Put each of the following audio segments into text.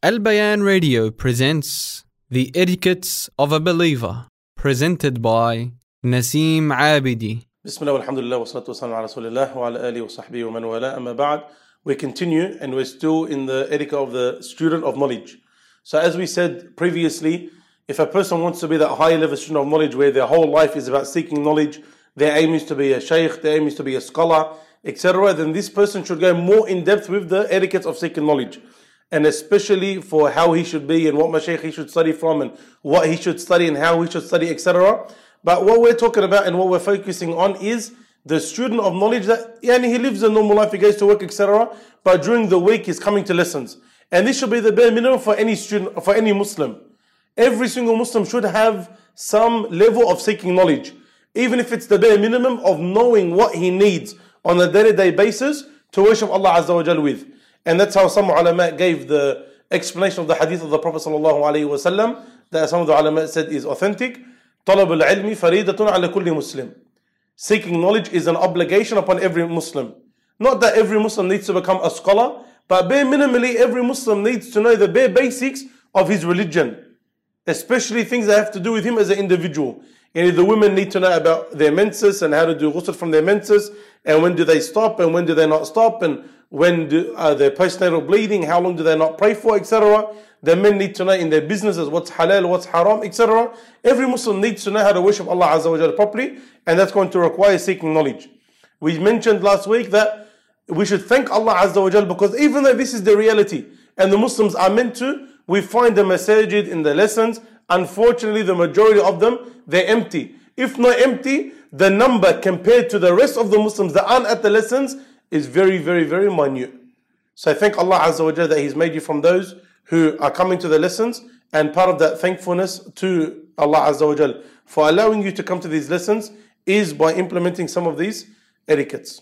Al Bayan Radio presents The Etiquettes of a Believer, presented by Naseem Abidi. Bismillah walhamdulillah wa salatu wa salam ala rasulillah wa ala alihi wa sahbihi wa man wala amma ba'd. We continue and we're still in the etiquette of the student of knowledge. So as we said previously, if a person wants to be that high level student of knowledge where their whole life is about seeking knowledge, their aim is to be a shaykh, their aim is to be a scholar, etc., then this person should go more in depth with the etiquette of seeking knowledge. And especially for how he should be and what mashaykh he should study from and what he should study and how he should study, etc. But what we're talking about and what we're focusing on is the student of knowledge that he lives a normal life, he goes to work, etc. But during the week he's coming to lessons. And this should be the bare minimum for any student, for any Muslim. Every single Muslim should have some level of seeking knowledge, even if it's the bare minimum of knowing what he needs on a day-to-day basis to worship Allah Azza wa Jal with. And that's how some ulama gave the explanation of the hadith of the Prophet sallallahu alaihi wasallam, that some of the ulama said is authentic. طلب العلم فريدة على كل مسلم. Seeking knowledge is an obligation upon every Muslim. Not that every Muslim needs to become a scholar, but bare minimally every Muslim needs to know the bare basics of his religion, especially things that have to do with him as an individual. The women need to know about their menses and how to do ghusl from their menses, and when do they stop and when do they not stop, and when do their postnatal bleeding, how long do they not pray for, etc. The men need to know in their businesses what's halal, what's haram, etc. Every Muslim needs to know how to worship Allah Azza wa Jalla properly, and that's going to require seeking knowledge. We mentioned last week that we should thank Allah Azza wa Jalla, because even though this is the reality and the Muslims are meant to, we find the masajid in the lessons, unfortunately the majority of them, they're empty. If not empty, the number compared to the rest of the Muslims that aren't at the lessons is very, very, very minute. So I thank Allah Azza wa Jalla that He's made you from those who are coming to the lessons, and part of that thankfulness to Allah Azza wa Jalla for allowing you to come to these lessons is by implementing some of these etiquettes.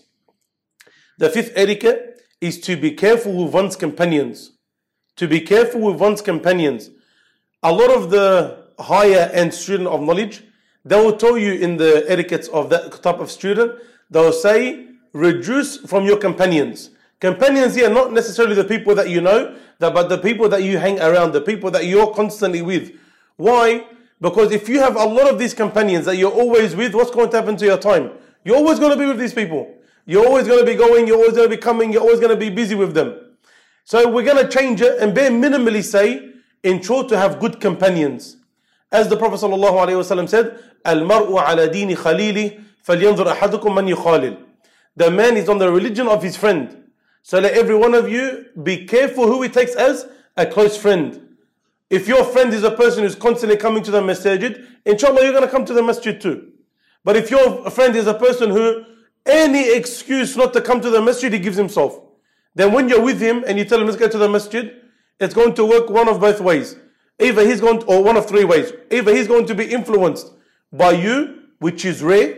The fifth etiquette is to be careful with one's companions. To be careful with one's companions. A lot of the higher end student of knowledge, they will tell you in the etiquettes of that type of student, they will say, reduce from your companions. Companions here, not necessarily the people that you know, but the people that you hang around, the people that you're constantly with. Why? Because if you have a lot of these companions that you're always with, what's going to happen to your time? You're always going to be with these people. You're always going to be going, you're always going to be coming, you're always going to be busy with them. So we're going to change it and bare minimally say, ensure to have good companions. As the Prophet ﷺ said, "Al-mar'u ala dini khalili, falyanzur ahadukum man yukhalil." The man is on the religion of his friend. So let every one of you be careful who he takes as a close friend. If your friend is a person who's constantly coming to the masjid, inshallah you're going to come to the masjid too. But if your friend is a person who any excuse not to come to the masjid he gives himself, then when you're with him and you tell him let's go to the masjid, it's going to work one of both ways. Either he's going to, or one of three ways. Either he's going to be influenced by you, which is rare,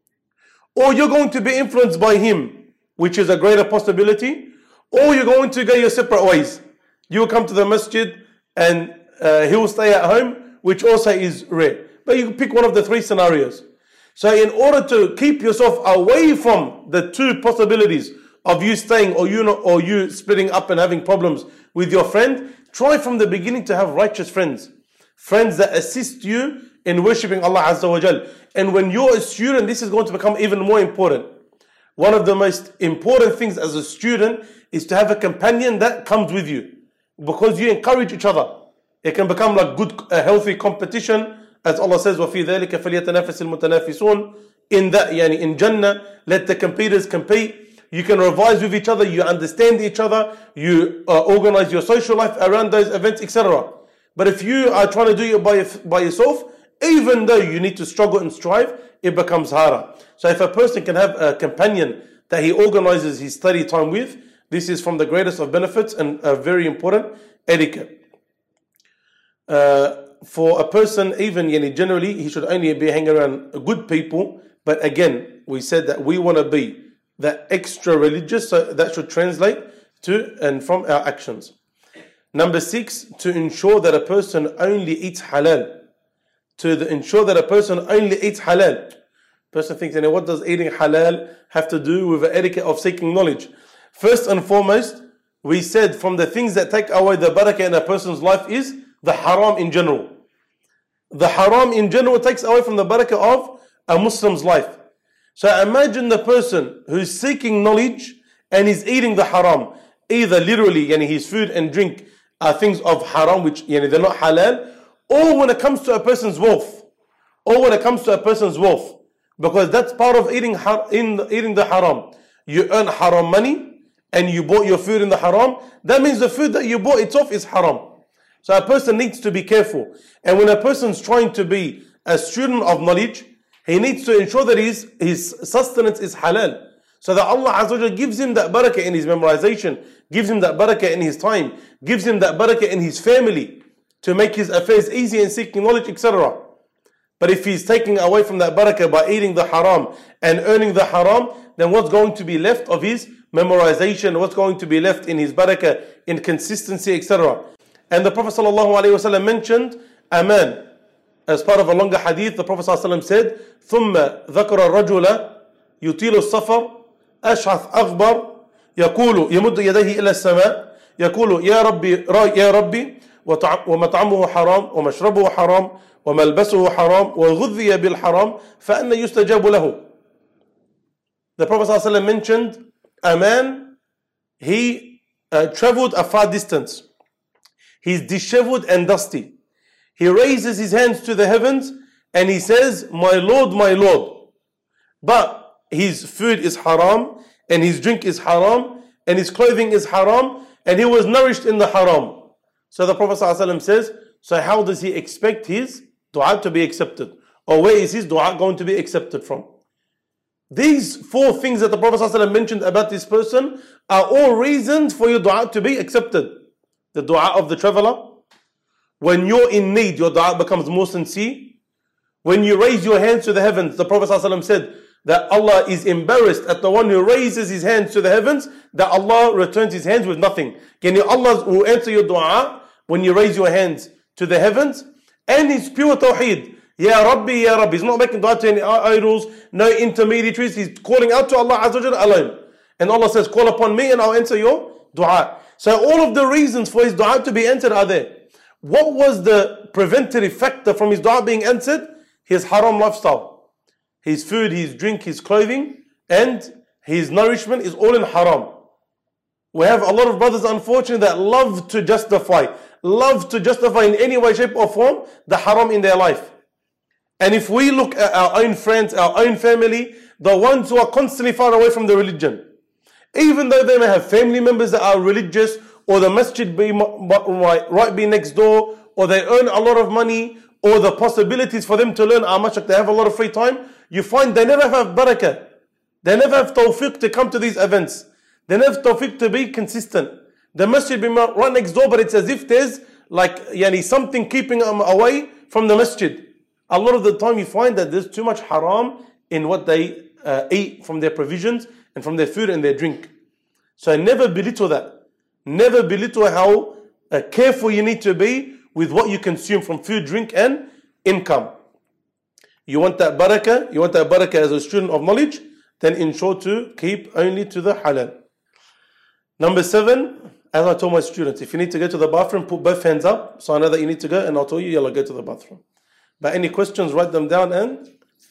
or you're going to be influenced by him, which is a greater possibility, or you're going to go your separate ways. You will come to the masjid and he will stay at home, which also is rare. But you pick one of the three scenarios. So in order to keep yourself away from the two possibilities of you staying or you splitting up and having problems with your friend, try from the beginning to have righteous friends. Friends that assist you in worshipping Allah Azza wa Jal. And when you're a student, this is going to become even more important. One of the most important things as a student is to have a companion that comes with you, because you encourage each other. It can become like a healthy competition, as Allah says, وَفِي ذَلِكَ فَلْيَتَنَافَسِ الْمُتَنَافِسُونَ. In that, in Jannah, let the competitors compete. You can revise with each other, you understand each other, you organize your social life around those events, etc. But if you are trying to do it by yourself, even though you need to struggle and strive, it becomes harder. So if a person can have a companion that he organizes his study time with, this is from the greatest of benefits and a very important etiquette. For a person, even generally, he should only be hanging around good people. But again, we said that we want to be that extra religious, so that should translate to and from our actions. Number 6, to ensure that a person only eats halal. To ensure that a person only eats halal. Person thinks, what does eating halal have to do with the etiquette of seeking knowledge? First and foremost, we said from the things that take away the barakah in a person's life is the haram in general. The haram in general takes away from the barakah of a Muslim's life. So imagine the person who's seeking knowledge and is eating the haram. Either literally, his food and drink are things of haram, which they're not halal, or when it comes to a person's wealth. Because that's part of eating the haram. You earn haram money and you bought your food in the haram. That means the food that you bought itself is haram. So a person needs to be careful. And when a person's trying to be a student of knowledge, he needs to ensure that his sustenance is halal. So that Allah Azza wa Jalla gives him that barakah in his memorization, gives him that barakah in his time, gives him that barakah in his family to make his affairs easy and seeking knowledge, etc. But if he's taking away from that barakah by eating the haram and earning the haram, then what's going to be left of his memorization? What's going to be left in his barakah, in consistency, etc.? And the Prophet ﷺ mentioned a man. As part of a longer hadith, the Prophet ﷺ said, ثُمَّ ذَكَرَ الرَّجُلَ يُطِيلُ السَّفَرِ أشعث أغبر يقول يمد يديه إلى السماء يقول يا ربي ومطعمه حرام ومشربه حرام وملبسه حرام وغذي بالحرام فأنا يستجاب له. The Prophet ﷺ mentioned a man, he traveled a far distance. He's disheveled and dusty. He raises his hands to the heavens and he says, my Lord, but his food is haram and his drink is haram and his clothing is haram and he was nourished in the haram. So the Prophet ﷺ says, so how does he expect his dua to be accepted? Or where is his dua going to be accepted from? These four things that the Prophet ﷺ mentioned about this person are all reasons for your dua to be accepted. The dua of the traveler. When you're in need, your dua becomes more sincere. When you raise your hands to the heavens, the Prophet ﷺ said that Allah is embarrassed at the one who raises his hands to the heavens, that Allah returns his hands with nothing. Allah will answer your dua when you raise your hands to the heavens. And it's pure tawheed. Ya Rabbi, Ya Rabbi. He's not making dua to any idols, no intermediaries. He's calling out to Allah Azza wa Jalla alone. And Allah says, call upon me and I'll answer your dua. So all of the reasons for his dua to be answered are there. What was the preventative factor from his dua being answered? His haram lifestyle. His food, his drink, his clothing, and his nourishment is all in haram. We have a lot of brothers, unfortunately, that love to justify in any way, shape or form the haram in their life. And if we look at our own friends, our own family, the ones who are constantly far away from the religion, even though they may have family members that are religious, or the masjid be next door, or they earn a lot of money, or the possibilities for them to learn are much, like they have a lot of free time, you find they never have barakah. They never have tawfiq to come to these events. They never have tawfiq to be consistent. The masjid be right next door, but it's as if there's something keeping them away from the masjid. A lot of the time you find that there's too much haram in what they eat from their provisions and from their food and their drink. So never belittle that. Never belittle how careful you need to be with what you consume from food, drink and income. You want that barakah as a student of knowledge, then ensure to keep only to the halal. Number 7, as I told my students, if you need to go to the bathroom, put both hands up so I know that you need to go, and I'll tell you, yalla, go to the bathroom. But any questions, write them down and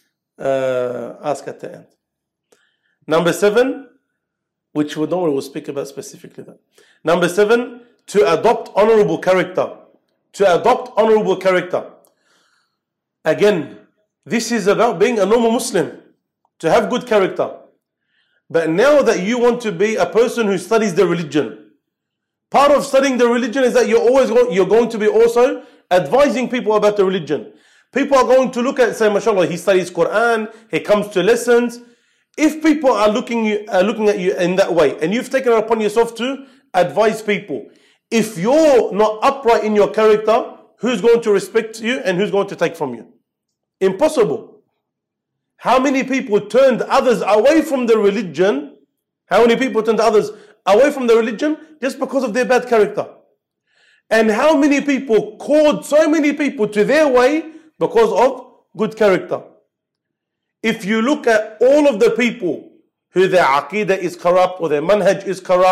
ask at the end. Number 7, which we'll speak about specifically that. Number 7, to adopt honorable character. To adopt honorable character. Again, this is about being a normal Muslim, to have good character. But now that you want to be a person who studies the religion, part of studying the religion is that you're going to be also advising people about the religion. People are going to look at, say, mashallah, he studies Quran, he comes to lessons. If people are looking at you in that way, and you've taken it upon yourself to advise people, if you're not upright in your character, who's going to respect you and who's going to take from you? Impossible. How many people turned others away from the religion? How many people turned others away from the religion just because of their bad character? And how many people called so many people to their way because of good character? If you look at all of the people who their aqidah is corrupt, or their manhaj is corrupt,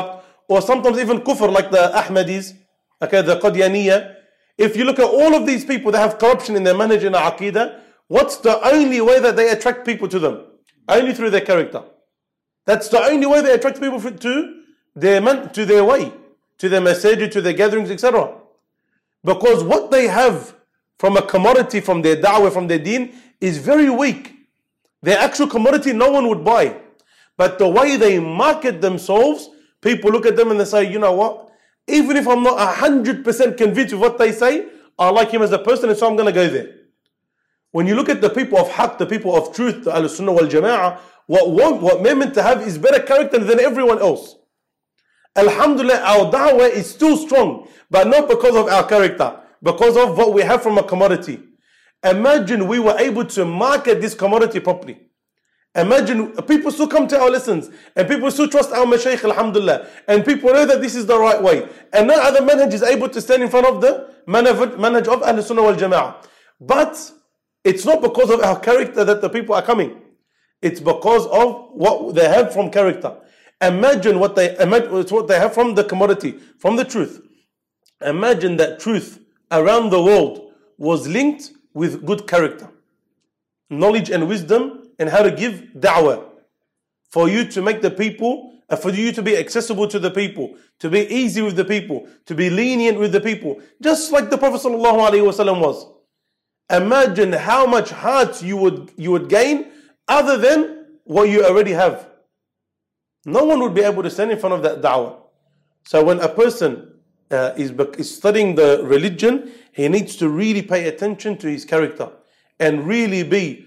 or sometimes even kufr like the Ahmadis, okay, the Qadianiyya. If you look at all of these people that have corruption in their manhaj and aqidah, what's the only way that they attract people to them? Only through their character. That's the only way they attract people to their way, to their masajid, to their gatherings, etc. Because what they have from a commodity, from their da'wah, from their deen, is very weak. Their actual commodity no one would buy. But the way they market themselves, people look at them and they say, you know what? Even if I'm not 100% convinced with what they say, I like him as a person, and so I'm going to go there. When you look at the people of haqq, the people of truth, the Ahl-Sunnah wal Jama'ah, what they're meant to have is better character than everyone else. Alhamdulillah, our da'wah is still strong, but not because of our character, because of what we have from a commodity. Imagine we were able to market this commodity properly. Imagine people still come to our lessons, and people still trust our mashaykh, alhamdulillah, and people know that this is the right way. And no other manhaj is able to stand in front of the manhaj of Ahl-Sunnah wal Jama'ah. But it's not because of our character that the people are coming. It's because of what they have from character. Imagine what they have from the commodity, from the truth. Imagine that truth around the world was linked with good character, knowledge and wisdom, and how to give da'wah. For you to make the people, for you to be accessible to the people, to be easy with the people, to be lenient with the people, just like the Prophet ﷺ was. Imagine how much heart you would gain other than what you already have. No one would be able to stand in front of that da'wah. So when a person is studying the religion, he needs to really pay attention to his character and really be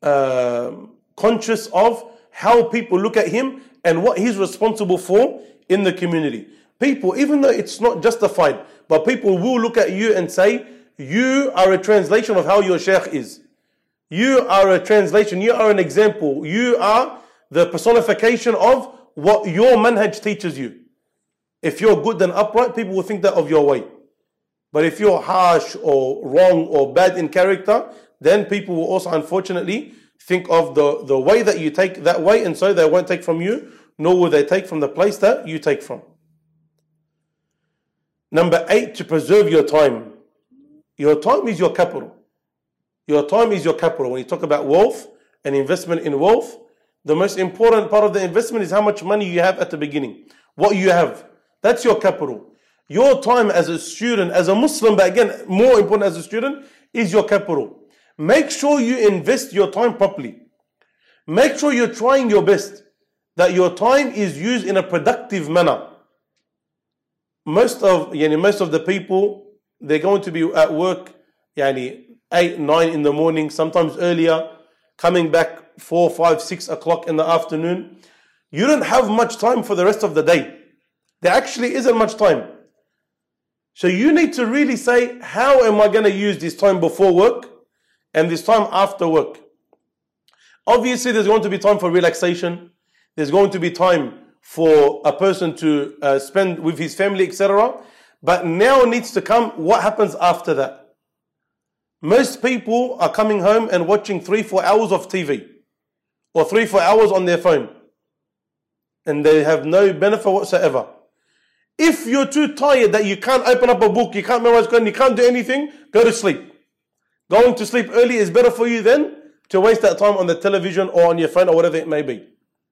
conscious of how people look at him and what he's responsible for in the community. People, even though it's not justified, but people will look at you and say, you are a translation of how your shaykh is. You are a translation, you are an example, you are the personification of what your manhaj teaches you. If you're good and upright, people will think that of your way. But if you're harsh or wrong or bad in character, then people will also unfortunately think of the way that you take that way, and so they won't take from you, nor will they take from the place that you take from. Number 8, to preserve your time. Your time is your capital. Your time is your capital. When you talk about wealth and investment in wealth, the most important part of the investment is how much money you have at the beginning. What you have. That's your capital. Your time as a student, as a Muslim, but again, more important as a student, is your capital. Make sure you invest your time properly. Make sure you're trying your best, that your time is used in a productive manner. Most of the people, they're going to be at work 8, 9 in the morning, sometimes earlier, coming back 4, 5, 6 o'clock in the afternoon. You don't have much time for the rest of the day. There actually isn't much time. So you need to really say, how am I going to use this time before work and this time after work? Obviously, there's going to be time for relaxation. There's going to be time for a person to spend with his family, etc. But now needs to come what happens after that. Most people are coming home and watching 3-4 hours of TV or 3-4 hours on their phone, and they have no benefit whatsoever. If you're too tired that you can't open up a book, you can't memorize Quran, you can't do anything, go to sleep. Going to sleep early is better for you than to waste that time on the television or on your phone or whatever it may be.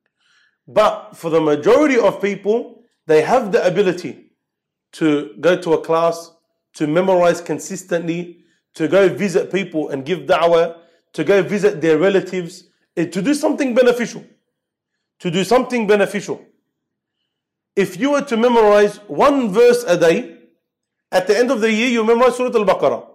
But for the majority of people, they have the ability to go to a class, to memorize consistently, to go visit people and give da'wah, to go visit their relatives, to do something beneficial. To do something beneficial. If you were to memorize 1 verse a day, at the end of the year you memorize Surah Al-Baqarah.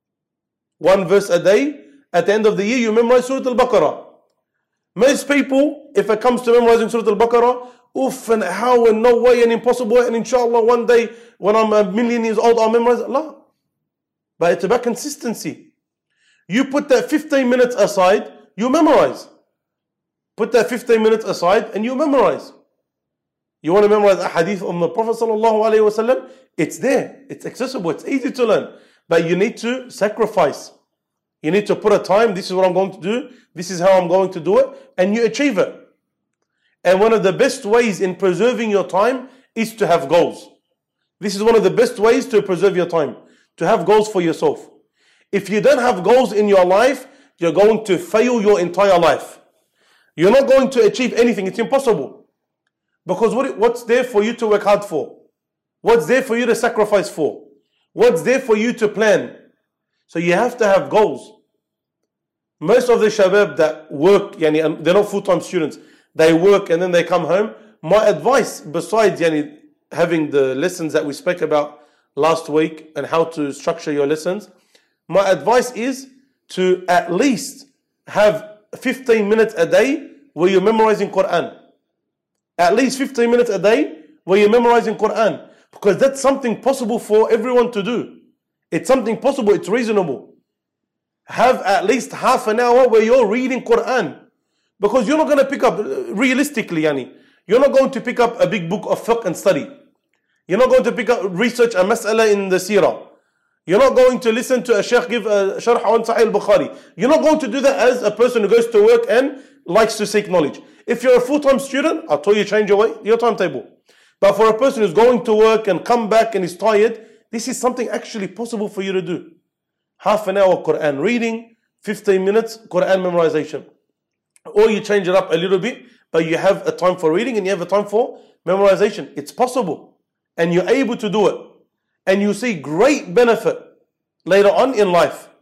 1 verse a day, at the end of the year you memorize Surah Al-Baqarah. Most people, if it comes to memorizing Surah Al-Baqarah, oof and how and no way and impossible, and inshallah one day when I'm 1,000,000 years old I'll memorize Allah. But it's about consistency. You put that 15 minutes aside, you memorize. Put that 15 minutes aside and you memorize. You want to memorize a hadith of the Prophet ﷺ? It's there. It's accessible. It's easy to learn. But you need to sacrifice. You need to put a time. This is what I'm going to do. This is how I'm going to do it. And you achieve it. And one of the best ways in preserving your time is to have goals. This is one of the best ways to preserve your time, to have goals for yourself. If you don't have goals in your life, you're going to fail your entire life. You're not going to achieve anything. It's impossible. Because what's there for you to work hard for? What's there for you to sacrifice for? What's there for you to plan? So you have to have goals. Most of the shabab that work, yani, they're not full-time students, they work and then they come home. My advice, besides having the lessons that we spoke about last week and how to structure your lessons, my advice is to at least have 15 minutes a day where you're memorizing Quran. At least 15 minutes a day where you're memorizing Quran. Because that's something possible for everyone to do. It's something possible, it's reasonable. Have at least half an hour where you're reading Quran. Because you're not going to pick up, realistically, you're not going to pick up a big book of fiqh and study. You're not going to pick up, research a mas'ala in the seerah. You're not going to listen to a sheikh give a sharh on Sahih al-Bukhari. You're not going to do that as a person who goes to work and likes to seek knowledge. If you're a full-time student, I'll tell you change your timetable. But for a person who's going to work and come back and is tired, this is something actually possible for you to do. Half an hour Quran reading, 15 minutes Quran memorization. Or you change it up a little bit, but you have a time for reading and you have a time for memorization. It's possible. And you're able to do it. And you see great benefit later on in life.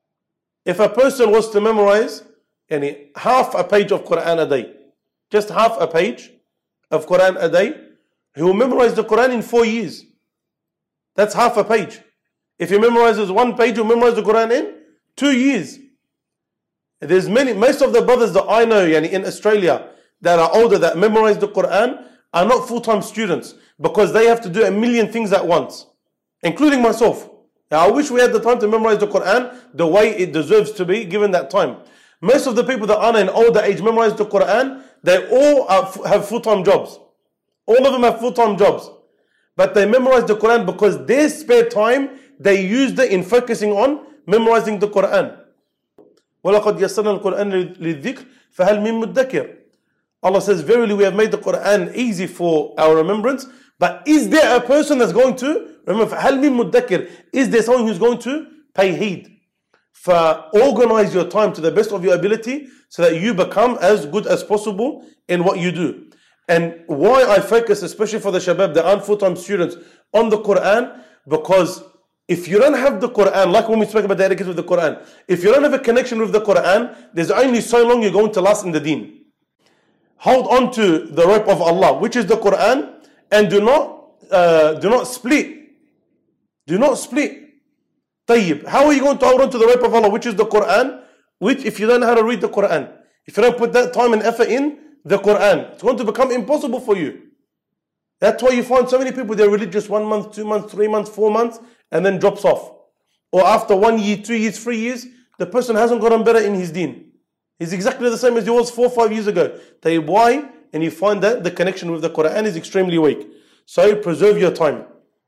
If a person was to memorize half a page of Quran a day, just half a page of Quran a day, he will memorize the Quran in 4 years. That's half a page. If he memorizes 1 page, he'll memorize the Quran in 2 years. There's most of the brothers that I know in Australia that are older that memorize the Quran are not full-time students because they have to do a million things at once, including myself. Now, I wish we had the time to memorize the Quran the way it deserves to be given that time. Most of the people that are in older age memorize the Quran, they all have full-time jobs. All of them have full-time jobs. But they memorize the Quran because their spare time, they used it in focusing on memorizing the Quran. وَلَقَدْ يَسَّرْنَا الْقُرْآنَ لِلذِّكْرِ فَهَلْ مِن مُدَّكِرٍ. Allah says, verily we have made the Quran easy for our remembrance. But is there a person that's going to remember? فَهَلْ مِن مُدَّكِرٍ. Is there someone who's going to pay heed? Organize your time to the best of your ability so that you become as good as possible in what you do. And why I focus, especially for the shabab that aren't full-time students, on the Quran, because if you don't have the Quran, like when we spoke about the etiquette with the Quran, if you don't have a connection with the Quran, there's only so long you're going to last in the deen. Hold on to the rope of Allah, which is the Quran, and do not split. Do not split. Tayyib. How are you going to hold on to the rope of Allah, which is the Quran, which if you don't know how to read the Quran, if you don't put that time and effort in the Quran, it's going to become impossible for you. That's why you find so many people, they're religious 1 month, 2 months, 3 months, 4 months, and then drops off. Or after 1 year, 2 years, 3 years, the person hasn't gotten better in his deen. He's exactly the same as he was 4 or 5 years ago. Tayyib, why? And you find that the connection with the Quran is extremely weak. So preserve your time.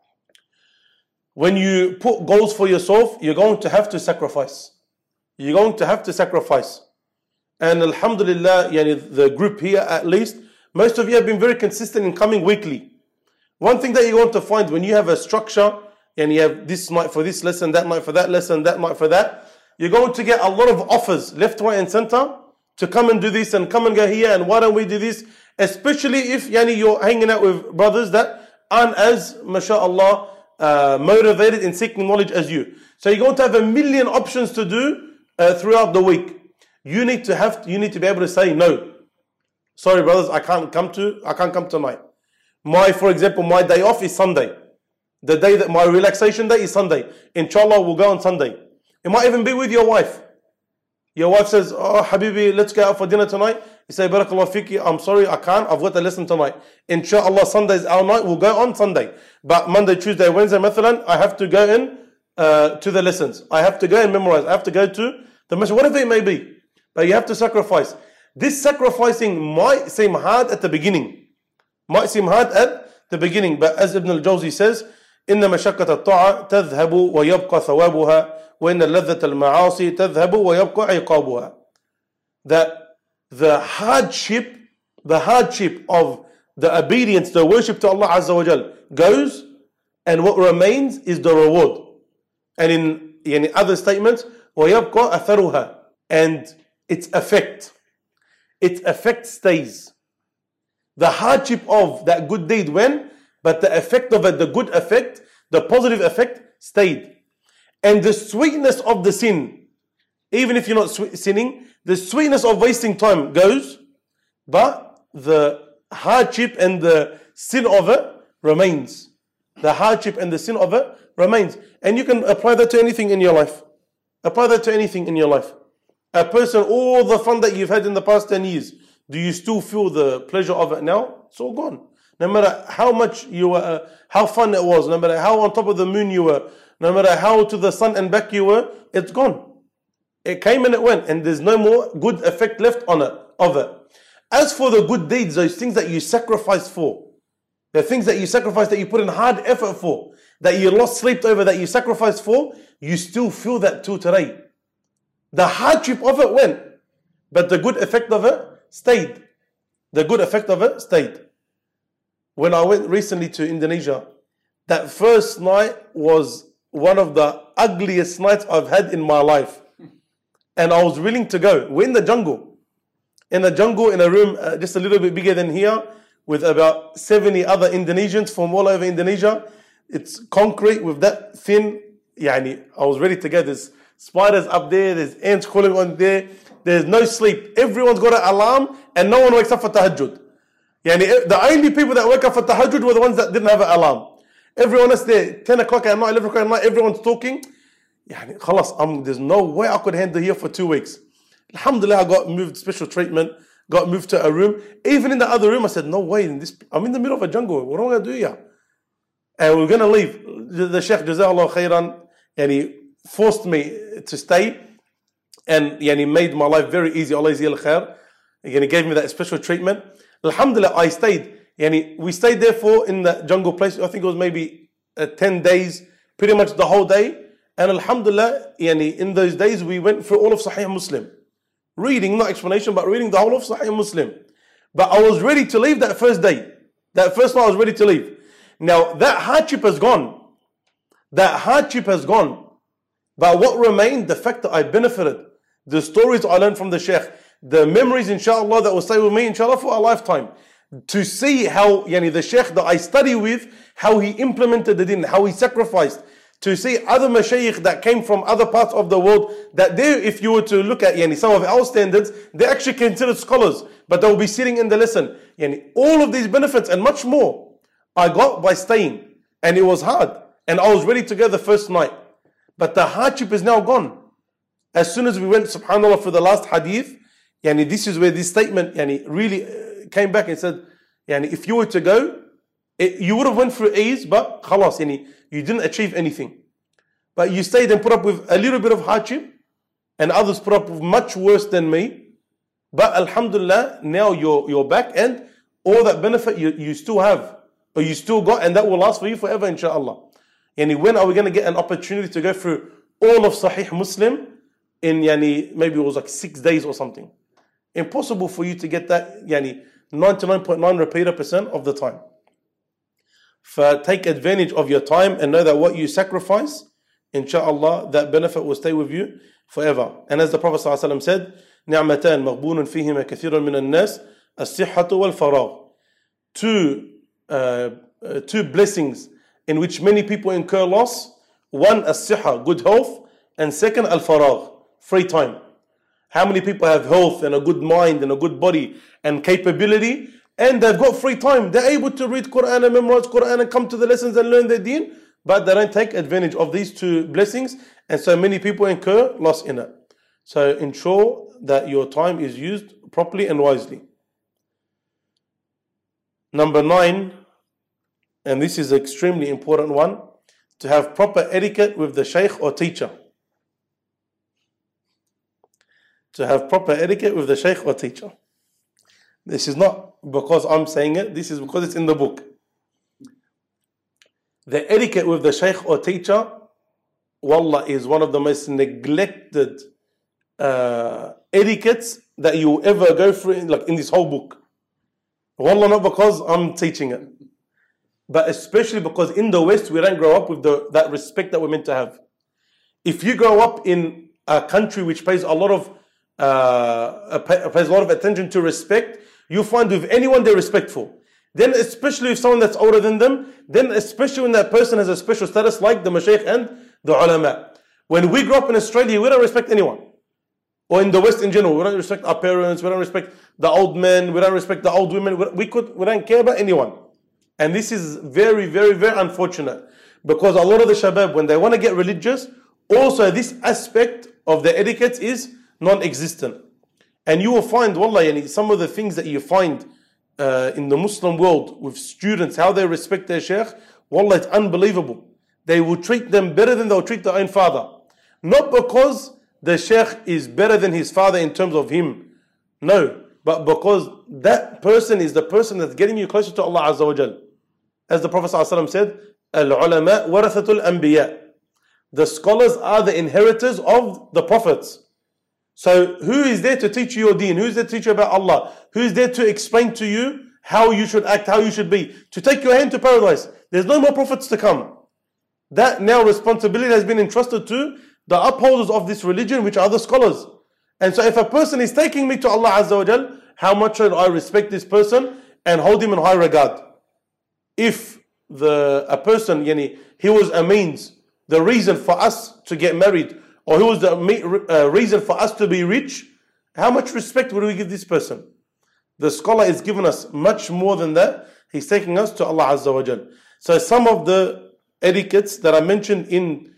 When you put goals for yourself, you're going to have to sacrifice. You're going to have to sacrifice. And alhamdulillah, the group here at least, most of you have been very consistent in coming weekly. One thing that you're going to find when you have a structure, and you have this night for this lesson, that night for that lesson, that night for that, you're going to get a lot of offers, left, right and center, to come and do this and come and go here, and why don't we do this? Especially if you're hanging out with brothers that aren't as, mashallah, motivated in seeking knowledge as you. So you're going to have a million options to do throughout the week. You need to be able to say no. Sorry, brothers, I can't come tonight. For example, my day off is Sunday. The day that my relaxation day is Sunday. Inshallah, we'll go on Sunday. It might even be with your wife. Your wife says, "Oh, Habibi, let's go out for dinner tonight." You say, "Barakallah fiki, I'm sorry, I can't. I've got a lesson tonight." Inshallah, Sunday is our night. We'll go on Sunday. But Monday, Tuesday, Wednesday, mathalan, I have to go in to the lessons. I have to go and memorize. I have to go to the masjid, whatever it may be. But you have to sacrifice. This sacrificing might seem hard at the beginning. But as Ibn al-Jawzi says, إن مشقة الطاعة تذهب ويبقى ثوابها وإن لذة المعاصي تذهب ويبقى عقابها. That the hardship of the obedience, the worship to Allah Azza wa Jal goes, and what remains is the reward. And in other statements, وَيَبْقَى أَثَرُهَا, and its effect stays. The hardship of that good deed went, but the effect of it, the good effect, the positive effect stayed. And the sweetness of the sin, even if you're not sinning, the sweetness of wasting time goes, but the hardship and the sin of it remains. The hardship and the sin of it remains. And you can apply that to anything in your life. Apply that to anything in your life. A person, all the fun that you've had in the past 10 years, do you still feel the pleasure of it now? It's all gone. No matter how much you were, how fun it was, no matter how on top of the moon you were, no matter how to the sun and back you were, it's gone. It came and it went, and there's no more good effect left on it, of it. As for the good deeds, those things that you sacrifice for, the things that you sacrifice, that you put in hard effort for, that you lost sleep over, that you sacrificed for, you still feel that too today. The hardship of it went, but the good effect of it stayed. The good effect of it stayed. When I went recently to Indonesia, that first night was one of the ugliest nights I've had in my life. And I was willing to go. We're in the jungle. In a jungle, in a room just a little bit bigger than here, with about 70 other Indonesians from all over Indonesia. It's concrete with that thin, I was ready to go. There's spiders up there, there's ants crawling on there, there's no sleep. Everyone's got an alarm and no one wakes up for tahajjud. The only people that wake up for tahajjud were the ones that didn't have an alarm. Everyone else there, 10 o'clock at night, 11 o'clock at night, everyone's talking. Khalas, there's no way I could handle here for 2 weeks. Alhamdulillah, I got moved, special treatment, got moved to a room. Even in the other room, I said, no way, I'm in the middle of a jungle. What am I going to do here? And we're going to leave. The Sheikh, Jazakallah khairan, forced me to stay, and made my life very easy. Allah Yazil khair. He gave me that special treatment. Alhamdulillah, I stayed. We stayed there in the jungle place. I think it was maybe 10 days, pretty much the whole day. And Alhamdulillah, in those days we went through all of Sahih Muslim. Reading, not explanation, but reading the whole of Sahih Muslim. But I was ready to leave that first day. That first night I was ready to leave. Now that hardship has gone. That hardship has gone. But what remained? The fact that I benefited. The stories I learned from the Shaykh. The memories, inshallah, that will stay with me, inshallah, for a lifetime. To see how, the Shaykh that I study with, how he implemented the deen, how he sacrificed. To see other mashayikh that came from other parts of the world, that they, if you were to look at some of our standards, they're actually considered scholars, but they'll be sitting in the lesson. All of these benefits and much more, I got by staying. And it was hard. And I was ready to go the first night. But the hardship is now gone. As soon as we went, subhanAllah, for the last hadith, this is where this statement really came back and said, if you were to go, you would have went through ease, but khalas, you didn't achieve anything. But you stayed and put up with a little bit of hardship, and others put up with much worse than me. But alhamdulillah, now you're back, and all that benefit you still have, or you still got, and that will last for you forever, inshallah. When are we going to get an opportunity to go through all of Sahih Muslim in maybe it was like 6 days or something? Impossible for you to get that 99.9 repeater % of the time. Take advantage of your time and know that what you sacrifice, inshallah, that benefit will stay with you forever. And as the Prophet ﷺ said, نعمتان مغبون فيهما كثير من الناس الصحة والفراغ. Two blessings in which many people incur loss. One, as-siha, good health, and second, al-faragh, free time. How many people have health and a good mind and a good body and capability, and they've got free time? They're able to read Quran and memorize Quran and come to the lessons and learn their deen, but they don't take advantage of these two blessings, and so many people incur loss in it. So ensure that your time is used properly and wisely. Number 9, and this is an extremely important one, to have proper etiquette with the shaykh or teacher. To have proper etiquette with the shaykh or teacher. This is not because I'm saying it, this is because it's in the book. The etiquette with the shaykh or teacher, wallah, is one of the most neglected etiquettes that you ever go through in this whole book. Wallah, not because I'm teaching it, but especially because in the West we don't grow up with that respect that we're meant to have. If you grow up in a country which pays a lot of attention to respect, you find with anyone they're respectful. Then especially if someone that's older than them, then especially when that person has a special status like the mashaykh and the ulama. When we grow up in Australia, we don't respect anyone. Or in the West in general, we don't respect our parents, we don't respect the old men, we don't respect the old women, we don't care about anyone. And this is very, very, very unfortunate. Because a lot of the shabab, when they want to get religious, also this aspect of the etiquette is non-existent. And you will find, wallah, some of the things that you find in the Muslim world with students, how they respect their shaykh, wallah, it's unbelievable. They will treat them better than they'll treat their own father. Not because the shaykh is better than his father in terms of him. No, but because that person is the person that's getting you closer to Allah Azza wa Jal. As the Prophet ﷺ said, Al-ulama warathatul anbiya. The scholars are the inheritors of the prophets. So who is there to teach you your deen? Who is there to teach you about Allah? Who is there to explain to you how you should act, how you should be? To take your hand to paradise. There's no more prophets to come. That now responsibility has been entrusted to the upholders of this religion, which are the scholars. And so if a person is taking me to Allah Azza wa Jal, how much should I respect this person and hold him in high regard? If a person, he was a means, the reason for us to get married, or he was the reason for us to be rich, how much respect would we give this person? The scholar is giving us much more than that. He's taking us to Allah Azza wa Jal. So some of the etiquettes that I mentioned in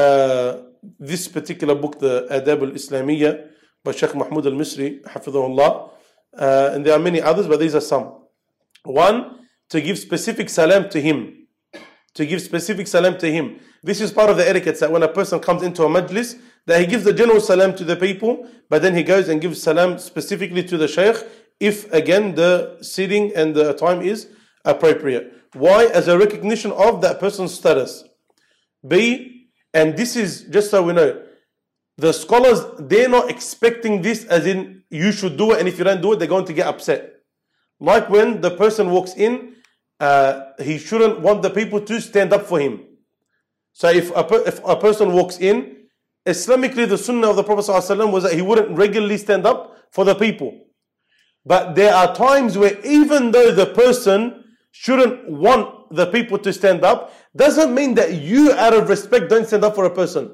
this particular book, the Adab al-Islamiyya by Sheikh Mahmoud al-Misri, Hafidhahullah, and there are many others, but these are some. One, to give specific salam to him. To give specific salam to him. This is part of the etiquette, that when a person comes into a majlis, that he gives the general salam to the people, but then he goes and gives salam specifically to the shaykh, if again the sitting and the time is appropriate. Why? As a recognition of that person's status. B, and this is just so we know, the scholars, they're not expecting this as in you should do it, and if you don't do it, they're going to get upset. Like when the person walks in, he shouldn't want the people to stand up for him. So if a person walks in, Islamically the sunnah of the Prophet ﷺ was that he wouldn't regularly stand up for the people. But there are times where even though the person shouldn't want the people to stand up, doesn't mean that you out of respect don't stand up for a person.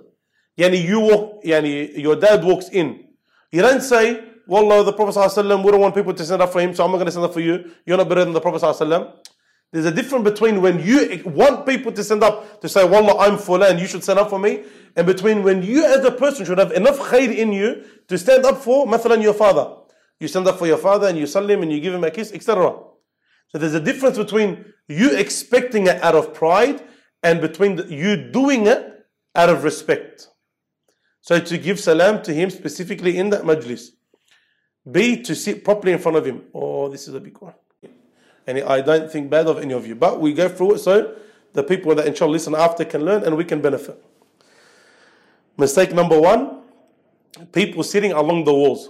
Your dad walks in. You don't say, Wallah, the Prophet ﷺ wouldn't want people to stand up for him, so I'm not going to stand up for you. You're not better than the Prophet ﷺ. There's a difference between when you want people to stand up to say, Wallah, I'm fulan, you should stand up for me, and between when you as a person should have enough khair in you to stand up for, mathalan, your father. You stand up for your father and you salim and you give him a kiss, etc. So there's a difference between you expecting it out of pride and between you doing it out of respect. So to give salam to him specifically in that majlis. B, to sit properly in front of him. Oh, this is a big one. And I don't think bad of any of you. But we go through it so the people that inshallah listen after can learn and we can benefit. Mistake number 1, people sitting along the walls.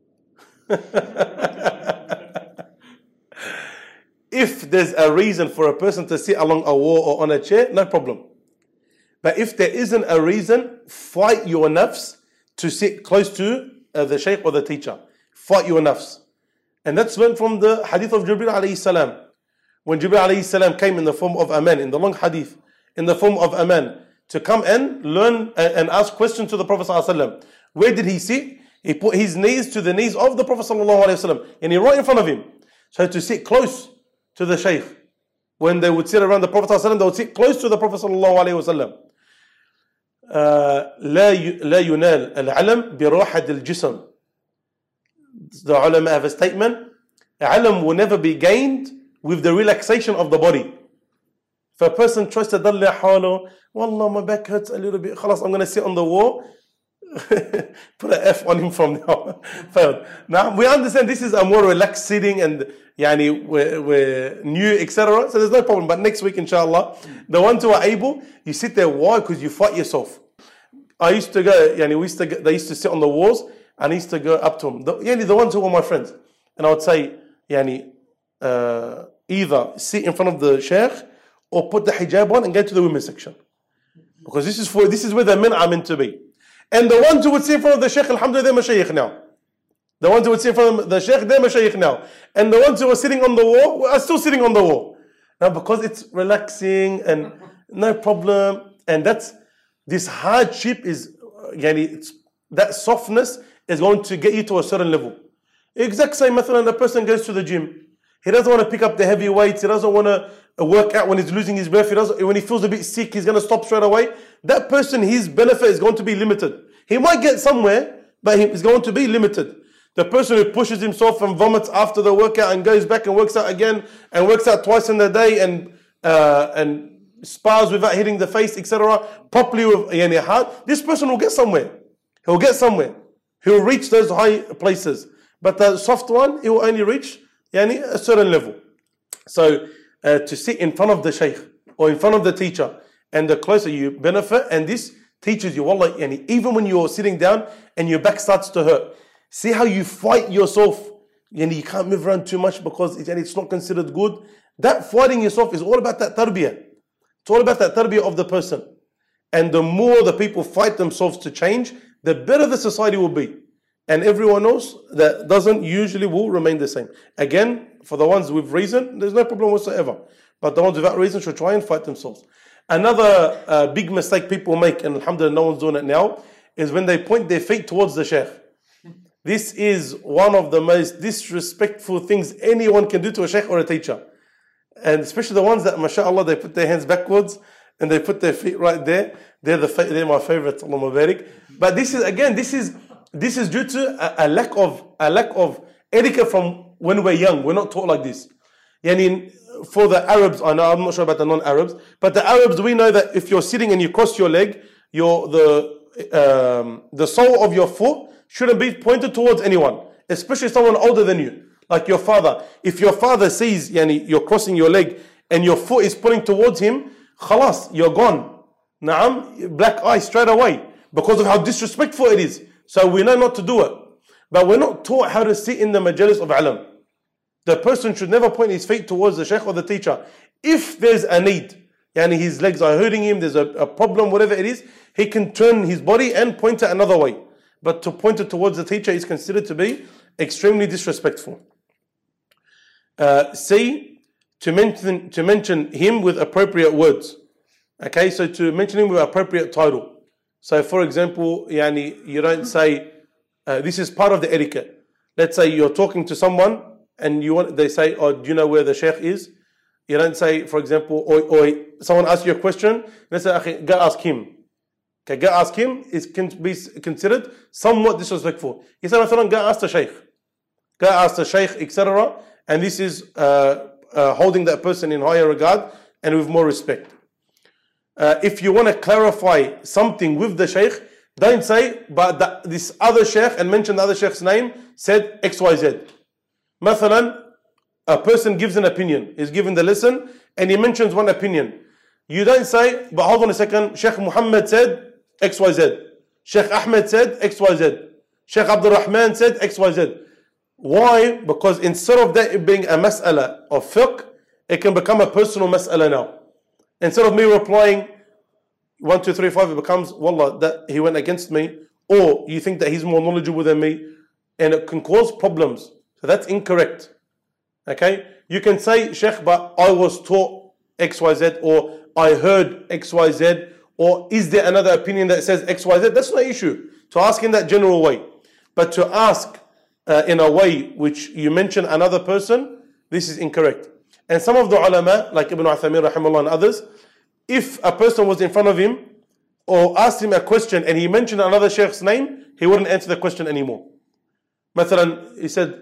If there's a reason for a person to sit along a wall or on a chair, no problem. But if there isn't a reason, fight your nafs to sit close to the shaykh or the teacher. Fight your nafs. And that's learned from the hadith of Jibreel alayhi salam. When Jibreel alayhi salam came in the form of a man, in the long hadith, in the form of a man, to come and learn and ask questions to the Prophet sallallahu alaihi wasallam. Where did he sit? He put his knees to the knees of the Prophet sallallahu alaihi wasallam, and he right in front of him. So to sit close to the shaykh. When they would sit around the Prophet sallallahu alaihi wasallam, they would sit close to the Prophet sallallahu alaihi wasallam. لا ينال العلم براحة الجسم. The ulama have a statement, ilm will never be gained with the relaxation of the body. If a person tries to dalli halo, wallah, my back hurts a little bit, khalas, I'm going to sit on the wall, put an F on him from now. Now, we understand this is a more relaxed sitting and we're new, etc. So there's no problem. But next week, inshallah, the ones who are able, you sit there. Why? Because you fight yourself. I used to go, they used to sit on the walls, and I used to go up to them. The ones who were my friends. And I would say, either sit in front of the sheikh or put the hijab on and go to the women's section. Because this is where the men are meant to be. And the ones who would sit in front of the sheikh, alhamdulillah, they're mashayikh now. The ones who would sit in front of the sheikh, they're mashayikh now. And the ones who are sitting on the wall are still sitting on the wall. Now, because it's relaxing and no problem, and this hardship is, that softness is going to get you to a certain level. Exact same method, a person goes to the gym. He doesn't want to pick up the heavy weights. He doesn't want to work out when he's losing his breath. When he feels a bit sick, he's going to stop straight away. That person, his benefit is going to be limited. He might get somewhere, but he's going to be limited. The person who pushes himself and vomits after the workout and goes back and works out again and works out twice in the day and spars without hitting the face, etc., properly with heart, this person will get somewhere. He'll get somewhere. He'll reach those high places. But the soft one, he will only reach a certain level. So to sit in front of the shaykh or in front of the teacher, and the closer you benefit, and this teaches you, wallah, even when you're sitting down and your back starts to hurt, see how you fight yourself. You can't move around too much because it's not considered good. That fighting yourself is all about that tarbiyah. It's all about that tarbiyah of the person. And the more the people fight themselves to change, the better the society will be. And everyone else that doesn't usually will remain the same. Again, for the ones with reason, there's no problem whatsoever. But the ones without reason should try and fight themselves. Another big mistake people make, and alhamdulillah no one's doing it now, is when they point their feet towards the sheikh. This is one of the most disrespectful things anyone can do to a sheikh or a teacher. And especially the ones that, mashallah, they put their hands backwards and they put their feet right there. They're my favorite, Allah Mubarak. But this is due to a lack of etiquette from when we're young. We're not taught like this. For the Arabs, I know, I'm not sure about the non-Arabs, but the Arabs, we know that if you're sitting and you cross your leg, the sole of your foot shouldn't be pointed towards anyone, especially someone older than you, like your father. If your father sees you're crossing your leg and your foot is pointing towards him, khalas, you're gone. Naam, black eye straight away, because of how disrespectful it is. So we know not to do it. But we're not taught how to sit in the majalis of alam. The person should never point his feet towards the sheikh or the teacher. If there's a need, his legs are hurting him, there's a problem, whatever it is, he can turn his body and point it another way. But to point it towards the teacher is considered to be extremely disrespectful. C, to mention him with appropriate words. Okay, so to mention him with appropriate title. So for example, you don't say, this is part of the etiquette. Let's say you're talking to someone and they say, oh, do you know where the sheikh is? You don't say, for example, or someone asks you a question, let's say, go ask him. Okay, go ask him can be considered somewhat disrespectful. You say, go ask the sheikh. Go ask the sheikh, etc. And this is holding that person in higher regard and with more respect. If you want to clarify something with the sheikh, don't say, but this other sheikh, and mention the other sheikh's name, said XYZ. Mathalan, a person gives an opinion, is given the lesson, and he mentions one opinion. You don't say, but hold on a second, Sheikh Muhammad said XYZ. Sheikh Ahmed said XYZ. Sheikh Abdul Rahman said XYZ. Why? Because instead of that being a mas'ala of fiqh, it can become a personal mas'ala now. Instead of me replying 1, 2, 3, 5, it becomes, wallah, that he went against me, or you think that he's more knowledgeable than me, and it can cause problems. So that's incorrect. Okay? You can say, Sheikh, but I was taught XYZ, or I heard XYZ, or is there another opinion that says XYZ? That's not an issue. To ask in that general way. But to ask in a way which you mention another person, this is incorrect. And some of the ulama, like Ibn Uthaymeen rahimahullah and others, if a person was in front of him or asked him a question and he mentioned another sheikh's name, he wouldn't answer the question anymore. Mathalan, he said,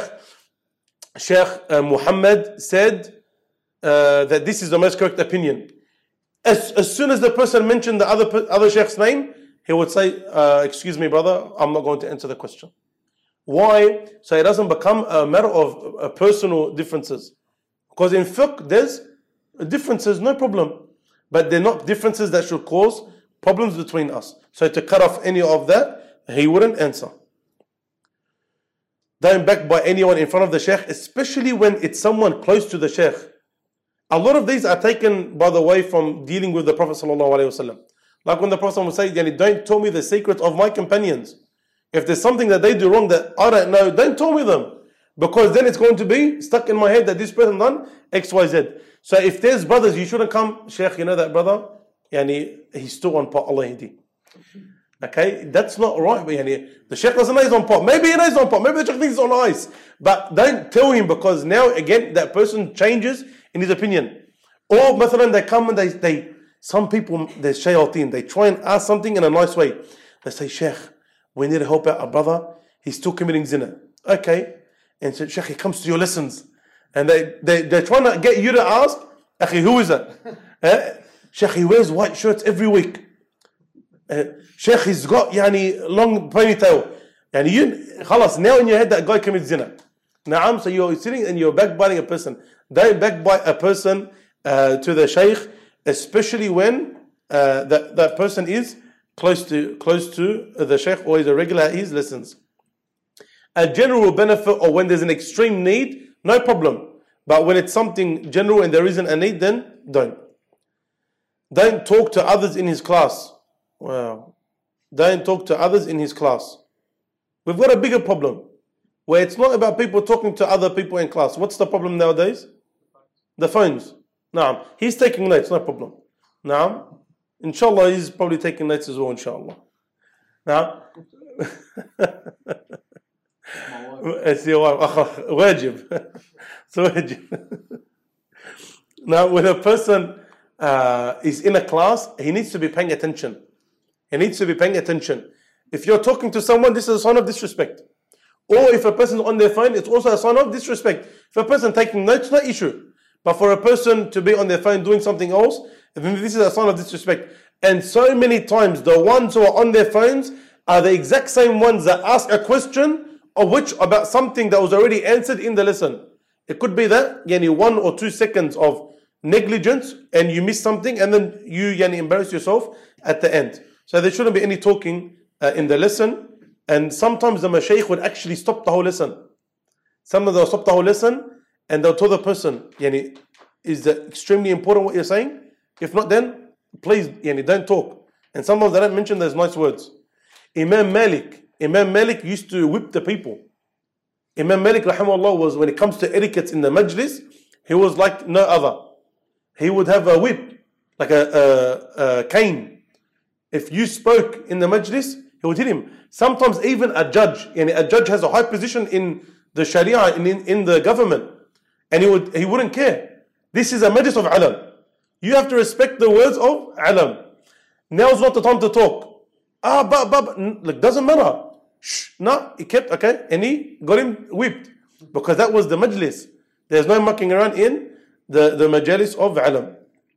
Sheikh Muhammad said that this is the most correct opinion. As soon as the person mentioned the other sheikh's name, he would say, excuse me brother, I'm not going to answer the question. Why? So it doesn't become a matter of personal differences. Because in fiqh, there's differences, no problem. But they're not differences that should cause problems between us. So to cut off any of that, he wouldn't answer. Don't backbite anyone in front of the Shaykh, especially when it's someone close to the Shaykh. A lot of these are taken, by the way, from dealing with the Prophet ﷺ. Like when the Prophet would say, don't tell me the secret of my companions. If there's something that they do wrong that I don't know, don't tell me them. Because then it's going to be stuck in my head that this person done X, Y, Z. So if there's brothers, you shouldn't come, Shaykh, you know that brother? He's still on pot, Allah Hidi. Okay, that's not right. The Shaykh doesn't know he's on pot. Maybe he knows he's on pot. Maybe the Shaykh thinks he's on ice. But don't tell him, because now again that person changes in his opinion. Or mathalan, they come and they some people, they're shayateen, they try and ask something in a nice way. They say, Shaykh, we need to help out a brother, he's still committing zina. Okay. And so Shaykh, he comes to your lessons. And they're trying to get you to ask, Akhi, who is it? Shaykh, he wears white shirts every week. Shaykh, he's got long ponytail. Khalas, now in your head that guy commits zina. Naam, so you're sitting and you're backbiting a person. Don't backbite a person to the Shaykh, especially when that person is close to the Shaykh or is a regular at his lessons. A general benefit, or when there's an extreme need, no problem. But when it's something general and there isn't a need, then don't. Don't talk to others in his class. Wow. Don't talk to others in his class. We've got a bigger problem where it's not about people talking to other people in class. What's the problem nowadays? The phones. Naam. He's taking notes, no problem. Naam. Inshallah, he's probably taking notes as well, inshallah. Now, wajib. So wajib. Now, when a person is in a class, he needs to be paying attention. He needs to be paying attention. If you're talking to someone, this is a sign of disrespect. Or if a person is on their phone, it's also a sign of disrespect. If a person taking notes, no issue. But for a person to be on their phone doing something else, then this is a sign of disrespect. And so many times, the ones who are on their phones are the exact same ones that ask a question about something that was already answered in the lesson. It could be that 1 or 2 seconds of negligence and you miss something and then you embarrass yourself at the end. So there shouldn't be any talking in the lesson. And sometimes the mashaykh would actually stop the whole lesson. Sometimes they'll stop the whole lesson and they'll tell the person, is that extremely important what you're saying? If not, then please don't talk. And sometimes they don't mention those nice words. Imam Malik used to whip the people. Imam Malik rahimahullah was, when it comes to etiquette in the majlis, he was like no other. He would have a whip, like a cane. If you spoke in the majlis, he would hit him. Sometimes even a judge has a high position in the Sharia, in the government, and he wouldn't care. This is a majlis of alam. You have to respect the words of alam. Now's not the time to talk. Doesn't matter. Shh, no, he kept, okay, and he got him whipped. Because that was the majlis. There's no mucking around in the majalis of alam.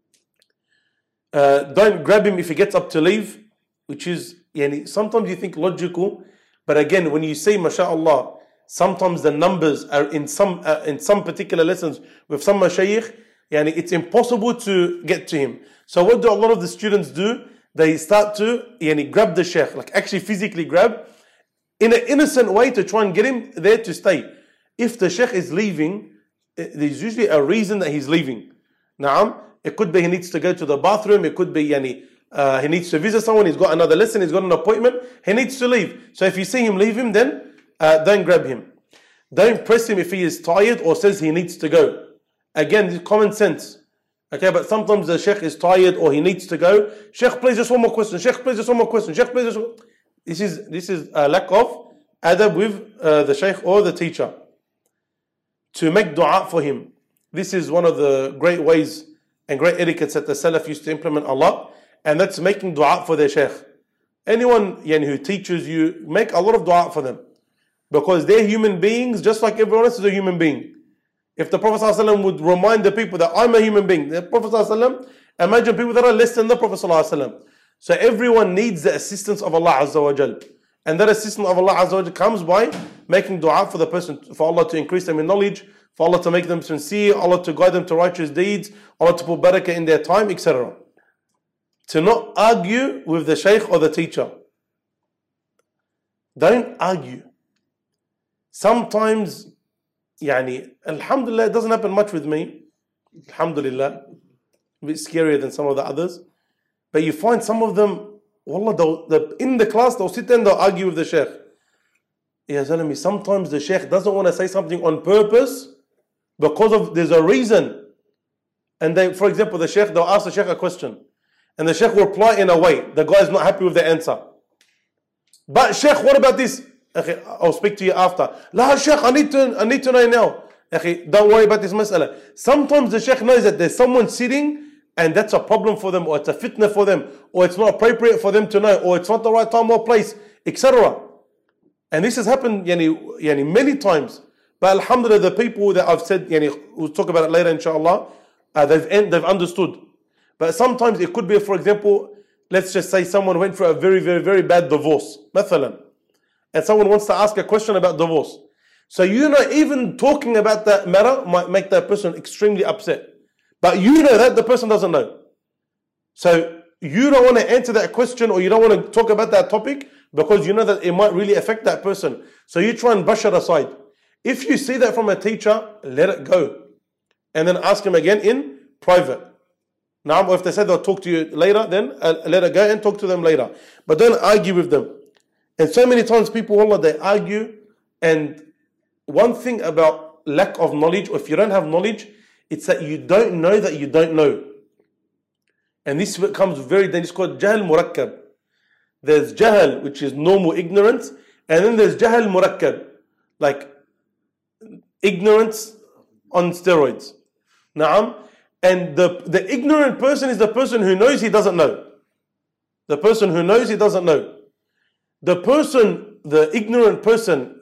Don't grab him if he gets up to leave, which is, sometimes you think logical, but again, when you say, mashallah, sometimes the numbers are in some particular lessons with some mashayikh, it's impossible to get to him. So what do a lot of the students do? They start to grab the shaykh, like actually physically grab, in an innocent way to try and get him there to stay. If the shaykh is leaving, there's usually a reason that he's leaving. Naam, it could be he needs to go to the bathroom, it could be he needs to visit someone, he's got another lesson, he's got an appointment, he needs to leave. So if you see him leave him, then don't grab him. Don't press him if he is tired or says he needs to go. Again, this is common sense. Okay, but sometimes the sheikh is tired or he needs to go. Sheikh, please just one more question. Sheikh, please just one more question. Sheikh, please just one. This is a lack of adab with the sheikh or the teacher. To make dua for him. This is one of the great ways and great etiquettes that the Salaf used to implement a lot, and that's making dua for their sheikh. Anyone who teaches you, make a lot of dua for them. Because they're human beings just like everyone else is a human being. If the Prophet ﷺ would remind the people that I'm a human being, the Prophet ﷺ, imagine people that are less than the Prophet ﷺ. So everyone needs the assistance of Allah Azza wa Jal. And that assistance of Allah Azza wa Jal comes by making dua for the person, for Allah to increase them in knowledge, for Allah to make them sincere, Allah to guide them to righteous deeds, Allah to put barakah in their time, etc. To not argue with the shaykh or the teacher. Don't argue. sometimes, alhamdulillah, it doesn't happen much with me. Alhamdulillah. A bit scarier than some of the others. But you find some of them, wallah, in the class, they'll sit there and they'll argue with the sheikh. Ya Zalami, sometimes the sheikh doesn't want to say something on purpose because there's a reason. And they, for example, they'll ask the sheikh a question. And the sheikh will reply in a way. The guy is not happy with the answer. But sheikh, what about this? I'll speak to you after. La sheikh, I need to know now. Don't worry about this mas'ala. Sometimes the sheikh knows that there's someone sitting and that's a problem for them, or it's a fitna for them, or it's not appropriate for them to know, or it's not the right time or place, etc. And this has happened many times. But alhamdulillah, the people that I've said, we'll talk about it later inshallah, they've understood. But sometimes it could be, for example, let's just say someone went through a very, very, very bad divorce, mathalan, and someone wants to ask a question about divorce. So even talking about that matter might make that person extremely upset. But that the person doesn't know. So you don't want to answer that question, or you don't want to talk about that topic because you know that it might really affect that person. So you try and brush it aside. If you see that from a teacher, let it go. And then ask him again in private. Now, if they said they'll talk to you later, then let it go and talk to them later. But don't argue with them. And so many times people, wallah, they argue. And one thing about lack of knowledge, or if you don't have knowledge, it's that you don't know that you don't know. And this becomes very dangerous. It's called jahl murakkab. There's jahl, which is normal ignorance, and then there's jahl murakkab, like ignorance on steroids. Naam. And the ignorant person is the person who knows he doesn't know. The person who knows he doesn't know. The ignorant person,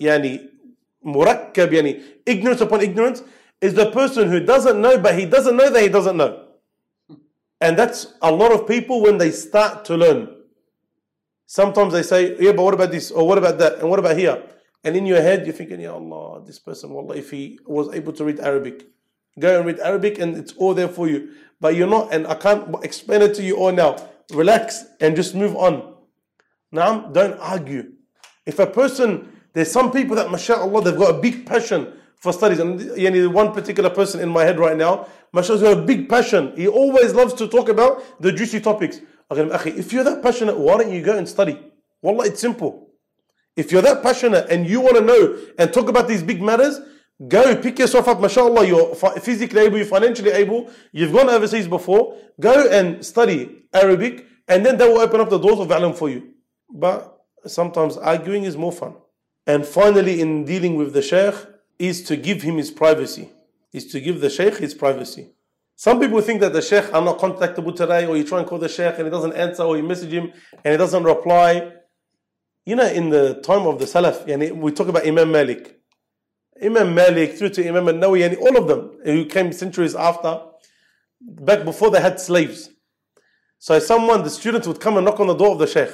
murakkab, ignorance upon ignorance, is the person who doesn't know, but he doesn't know that he doesn't know. And that's a lot of people when they start to learn. Sometimes they say, yeah, but what about this? Or what about that? And what about here? And in your head, you're thinking, ya Allah, this person, wallah, if he was able to read Arabic, go and read Arabic and it's all there for you. But you're not, and I can't explain it to you all now. Relax and just move on. Naam, don't argue. If a person, there's some people that, mashallah, they've got a big passion for studies. And one particular person in my head right now, mashallah, has got a big passion. He always loves to talk about the juicy topics. If you're that passionate, why don't you go and study? Wallah, it's simple. If you're that passionate and you want to know and talk about these big matters, go pick yourself up, mashallah, you're physically able, you're financially able, you've gone overseas before, go and study Arabic, and then that will open up the doors of ilm for you. But sometimes arguing is more fun. And finally, in dealing with the shaykh, is to give him his privacy. Is to give the shaykh his privacy. Some people think that the shaykh are not contactable today, or you try and call the shaykh and he doesn't answer, or you message him and he doesn't reply. In the time of the Salaf, we talk about Imam Malik. Imam Malik through to Imam al-Nawawi, all of them who came centuries after, back before they had slaves. So the student would come and knock on the door of the shaykh.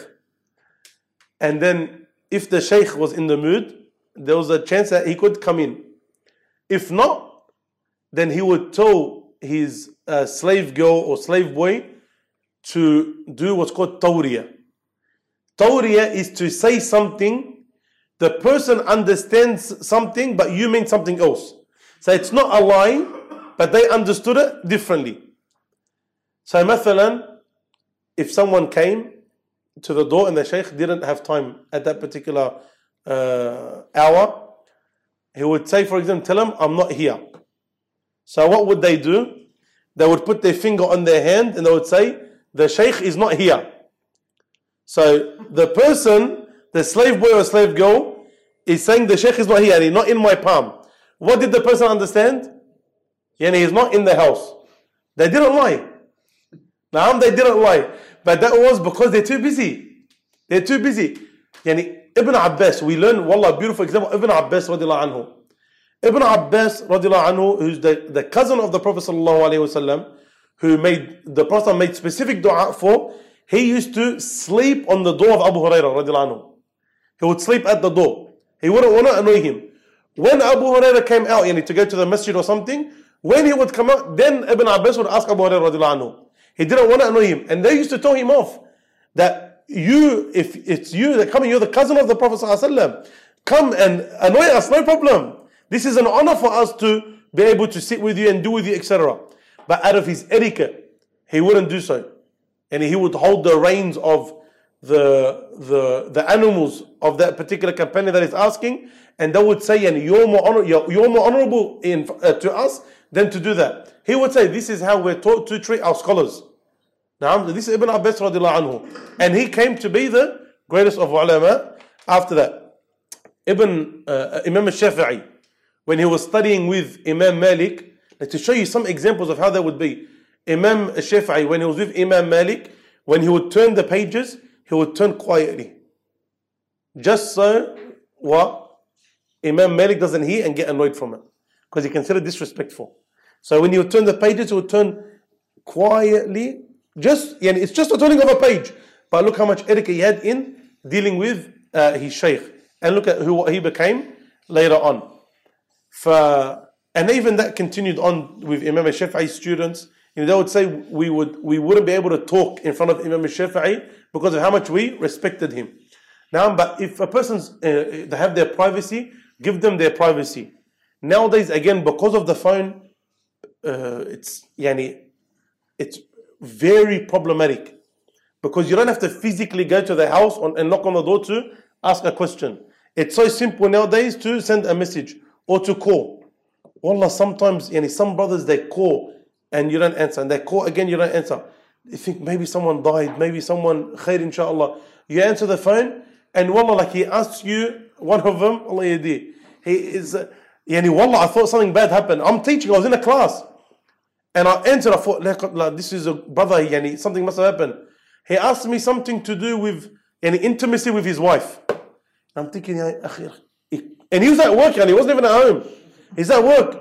And then if the shaykh was in the mood, there was a chance that he could come in. If not, then he would tell his slave girl or slave boy to do what's called tawriya. Tawriya is to say something, the person understands something, but you mean something else. So it's not a lie, but they understood it differently. So mathalan, if someone came to the door and the shaykh didn't have time at that particular hour, he would say, for example, tell him, I'm not here. So what would they do? They would put their finger on their hand and they would say, the shaykh is not here. So the person, the slave boy or slave girl, is saying the shaykh is not here and he's not in my palm. What did the person understand? He's not in the house. They didn't lie. Naam, they didn't lie. But that was because they're too busy. They're too busy. Ibn Abbas, we learn, wallah, beautiful example, Ibn Abbas radiallahu anhu. Ibn Abbas radiallahu anhu, who's the cousin of the Prophet sallallahu alaihi wasallam, who the Prophet made specific dua for, he used to sleep on the door of Abu Hurairah radiallahu anhu. He would sleep at the door. He wouldn't want to annoy him. When Abu Hurairah came out to go to the masjid or something, when he would come out, then Ibn Abbas would ask Abu Hurairah radiallahu anhu. He didn't want to annoy him. And they used to tell him off that if it's you that coming, you're the cousin of the Prophet sallallahu alaihi wasallam. come and annoy us, no problem. This is an honor for us to be able to sit with you and do with you, etc. But out of his etiquette, he wouldn't do so. And he would hold the reins of the animals of that particular companion that is asking, and they would say, and you're more honorable to us than to do that. He would say, this is how we're taught to treat our scholars. Now, this is Ibn Abbas radiallahu anhu. And he came to be the greatest of ulama after that. Imam al-Shafi'i, when he was studying with Imam Malik, to show you some examples of how that would be. Imam al-Shafi'i, when he was with Imam Malik, when he would turn the pages, he would turn quietly. Just so what Imam Malik doesn't hear and get annoyed from it. Because he considered disrespectful. So when he would turn the pages, he would turn quietly. It's just a turning of a page. But look how much etiquette he had in dealing with his shaykh. And look at what he became later on. And even that continued on with Imam al-Shafi'i's students. They would say we wouldn't be able to talk in front of Imam al-Shafi'i because of how much we respected him. Now, but if a person's they have their privacy, give them their privacy. Nowadays, again, because of the phone, it's very problematic, because you don't have to physically go to the house and knock on the door to ask a question. It's so simple nowadays to send a message or to call. Wallah, sometimes some brothers, they call and you don't answer, and they call again, you don't answer. You think maybe someone died, maybe someone khair inshallah. You answer the phone, and wallah, like he asks you, one of them, Allah yadi, he is wallah, I thought something bad happened. I'm teaching, I was in a class, and I answered, I thought, like, this is a brother, something must have happened. He asked me something to do with intimacy with his wife. I'm thinking, and he was at work, and he wasn't even at home. He's at work.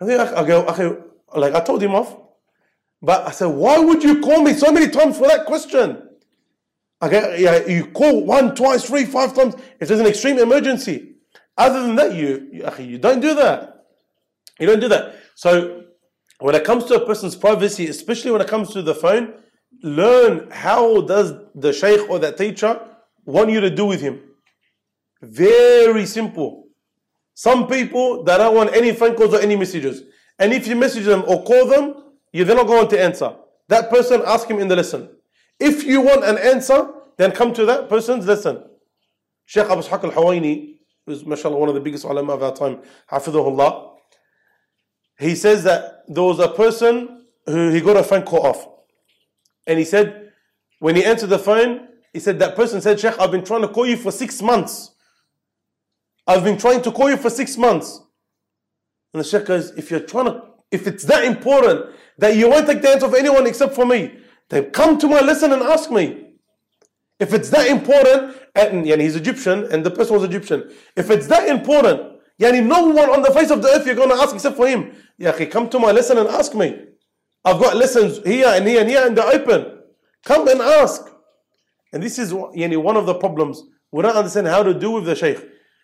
I told him off. But I said, why would you call me so many times for that question? You call 1, 2, 3, 5 times if there's an extreme emergency. Other than that, you don't do that. You don't do that. So when it comes to a person's privacy, especially when it comes to the phone, learn how does the shaykh or that teacher want you to do with him. Very simple. Some people, they don't want any phone calls or any messages. And if you message them or call them, they're not going to answer. That person, ask him in the lesson. If you want an answer, then come to that person's lesson. Shaykh Abu Ishaq al-Huwaini, who's mashallah one of the biggest ulama of our time, hafidhahullah, he says that there was a person who he got a phone call off. And he said, when he answered the phone, he said, that person said, Shaykh, I've been trying to call you for 6 months. I've been trying to call you for 6 months. And the Shaykh goes, if it's that important that you won't take the answer of anyone except for me, then come to my lesson and ask me. If it's that important, and he's Egyptian and the person was Egyptian. If it's that important, no one on the face of the earth you're going to ask except for him. Come to my lesson and ask me. I've got lessons here and here and here and they're open. Come and ask. And this is one of the problems. We don't understand how to do with the Shaykh.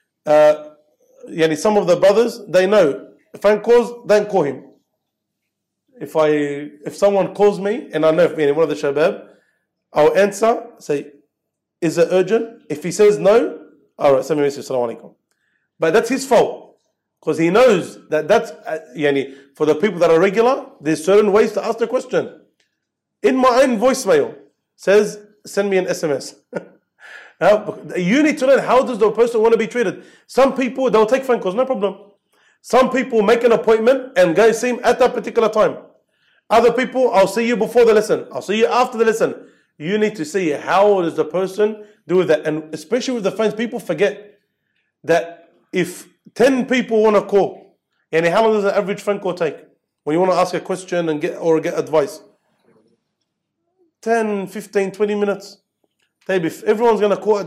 Some of the brothers, they know. Phone calls, don't call him. If someone calls me and I know one of the shabab, I'll answer, say, is it urgent? If he says no, alright, send me a message, Assalamu alaikum. But that's his fault, because he knows that's for the people that are regular, there's certain ways to ask the question. In my own voicemail says, send me an SMS. You need to learn, how does the person want to be treated? Some people, they'll take phone calls, no problem. Some people make an appointment and go see him at that particular time. Other people, I'll see you before the lesson. I'll see you after the lesson. You need to see how does the person do with that. And especially with the phones, people forget that if 10 people want to call, how long does an average phone call take? When you want to ask a question and get advice? 10, 15, 20 minutes. If everyone's going to call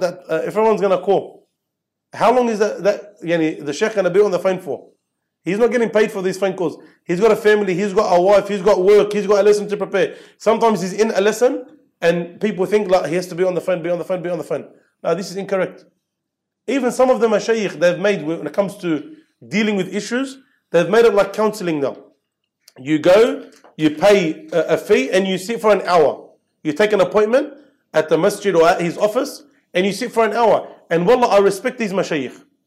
how long is that the Shaykh going to be on the phone for? He's not getting paid for these phone calls. He's got a family, he's got a wife, he's got work, he's got a lesson to prepare. Sometimes he's in a lesson and people think like he has to be on the phone. No, this is incorrect. Even some of the mashayikh, they've made, when it comes to dealing with issues, they've made it like counseling now. You go, you pay a fee and you sit for an hour. You take an appointment at the masjid or at his office and you sit for an hour. And wallah, I respect these mashayikh.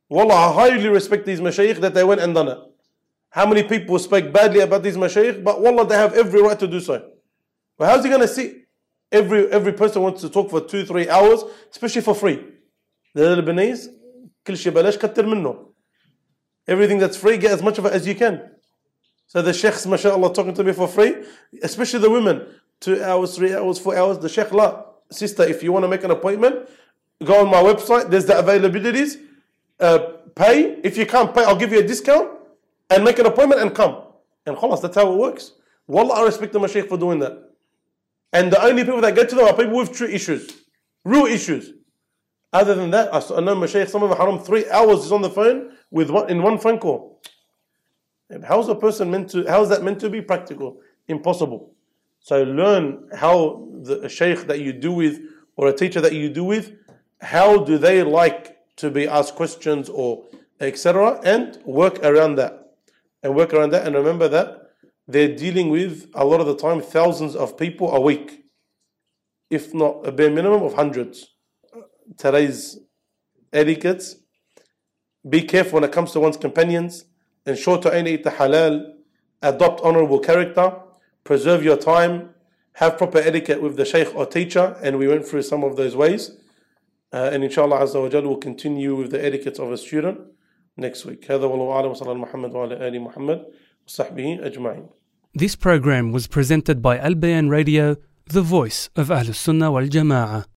Wallah, I highly respect these mashayikh that they went and done it. How many people speak badly about these mashayikh, but wallah, they have every right to do so. But how's he going to see? Every person wants to talk for 2-3 hours, especially for free. The Lebanese, كل شيء بلاش كتر منه. Everything that's free, get as much of it as you can. So the sheikhs, mashallah, talking to me for free, especially the women, 2 hours, 3 hours, 4 hours. The sheikh, la, sister, if you want to make an appointment, go on my website, there's the availabilities, pay. If you can't pay, I'll give you a discount, and make an appointment and come. And khalas, that's how it works. Wallah, I respect the mashaykh for doing that. And the only people that get to them are people with true issues, real issues. Other than that, I know mashaykh, some of them haram 3 hours is on the phone in one phone call. How's that meant to be practical? Impossible. So learn how a sheikh that you do with, or a teacher that you do with, how do they like to be asked questions or etc. and work around that. And remember that they're dealing with, a lot of the time, thousands of people a week, if not a bare minimum of hundreds. Today's etiquettes, be careful when it comes to one's companions, ensure to only eat the halal, adopt honorable character, preserve your time, have proper etiquette with the shaykh or teacher, and we went through some of those ways. And inshallah Azza wa Jalla will continue with the etiquette of a student next week. هذا والله أعلم وصلى الله محمد وعلى آل محمد وصحبه أجمعين. This program was presented by Al Bayan Radio, the voice of Ahlus Sunnah wal Jama'ah.